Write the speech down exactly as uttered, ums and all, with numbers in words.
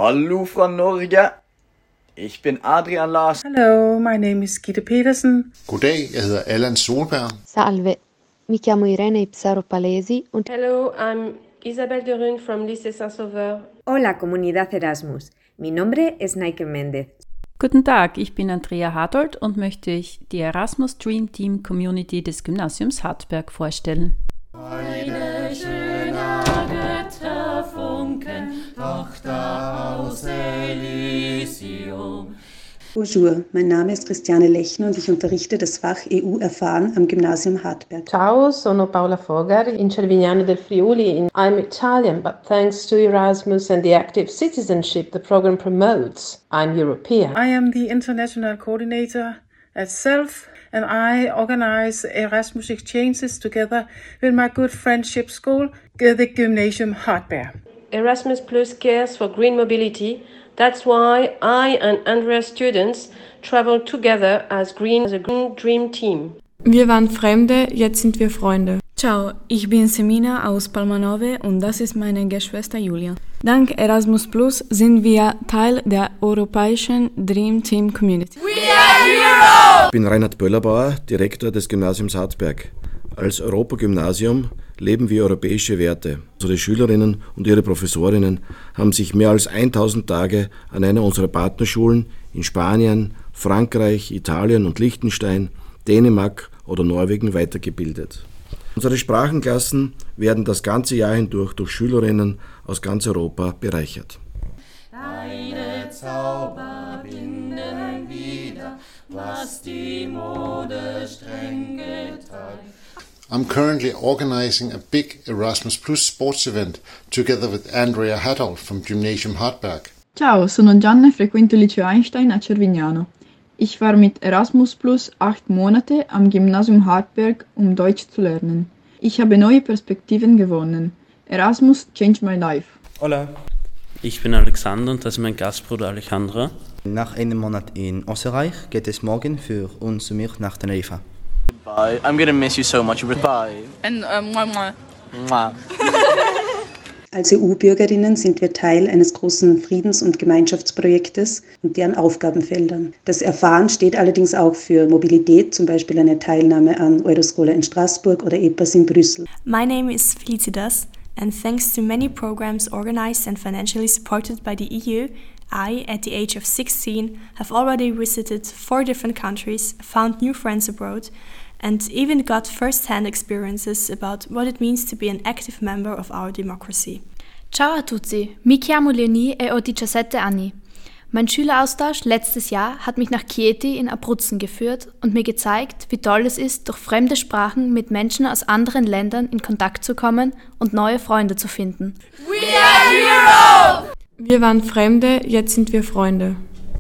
Hallo fra Norge. Ich bin Adrian Larsen. Hello, my name is Gitte Petersen. Goddag, jeg hedder Allan Solberg. Salve, mi chiamo Irene Ipsaro Palesi. Und Hello, I'm Isabelle de Rune from Lycée Saint-Sauveur. Hola, Comunidad Erasmus. Mi nombre es Nike Mendez. Guten Tag, ich bin Andrea Hardold und möchte euch die Erasmus Dream Team Community des Gymnasiums Hartberg vorstellen. Eine schöner Götterfunken, Tochter aus Elysium. Bonjour, mein Name ist Christiane Lechner und ich unterrichte das Fach E U Erfahren am Gymnasium Hartberg. Ciao, sono Paola Fogar in Cervignano del Friuli. I'm Italian, but thanks to Erasmus and the active citizenship the program promotes, I'm European. I am the international coordinator at SELF, and I organize Erasmus exchanges together with my good friendship school, the Gymnasium Hartberg. Erasmus Plus cares for green mobility. That's why I and Andrea's students travel together as green as a green dream team. Wir waren Fremde, jetzt sind wir Freunde. Ciao, ich bin Semina aus Palmanove und das ist meine Geschwister Julia. Dank Erasmus Plus sind wir Teil der europäischen Dream Team Community. We are heroes! Ich bin Reinhard Böllerbauer, Direktor des Gymnasiums Hartberg. Als Europagymnasium leben wir europäische Werte. Unsere Schülerinnen und ihre Professorinnen haben sich mehr als tausend Tage an einer unserer Partnerschulen in Spanien, Frankreich, Italien und Liechtenstein, Dänemark oder Norwegen weitergebildet. Unsere Sprachenklassen werden das ganze Jahr hindurch durch Schülerinnen aus ganz Europa bereichert. Deine Zauber binden wieder, was die Mode streng geteilt. I'm currently organizing a big Erasmus Plus sports event together with Andrea Hardold from Gymnasium Hartberg. Ciao, sono Gianna e frequento il Liceo Einstein a Cervignano. Ich war mit Erasmus Plus acht Monate am Gymnasium Hartberg, um Deutsch zu lernen. Ich habe neue Perspektiven gewonnen. Erasmus changed my life. Hola, ich bin Alexander und das ist mein Gastbruder Alejandro. Nach einem Monat in Österreich geht es morgen für uns und mich nach Teneriffa. Bye. I'm gonna miss you so much. Bye. And um, mwah, mwah. Mwah. Als E U-Bürgerinnen sind wir Teil eines großen Friedens- und Gemeinschaftsprojektes und deren Aufgabenfeldern. Das Erfahren steht allerdings auch für Mobilität, zum Beispiel eine Teilnahme an Euroscola in Straßburg oder E P A S in Brüssel. My name is Felicitas, and thanks to many programs organized and financially supported by the E U, I, at the age of sixteen, have already visited four different countries, found new friends abroad, and even got first-hand experiences about what it means to be an active member of our democracy. Ciao a tutti, mi chiamo Leonie e ho diciassette anni. Mein Schüleraustausch letztes Jahr hat mich nach Chieti in Abruzzen geführt und mir gezeigt, wie toll es ist, durch fremde Sprachen mit Menschen aus anderen Ländern in Kontakt zu kommen und neue Freunde zu finden. We are heroes! Wir waren Fremde, jetzt sind wir Freunde.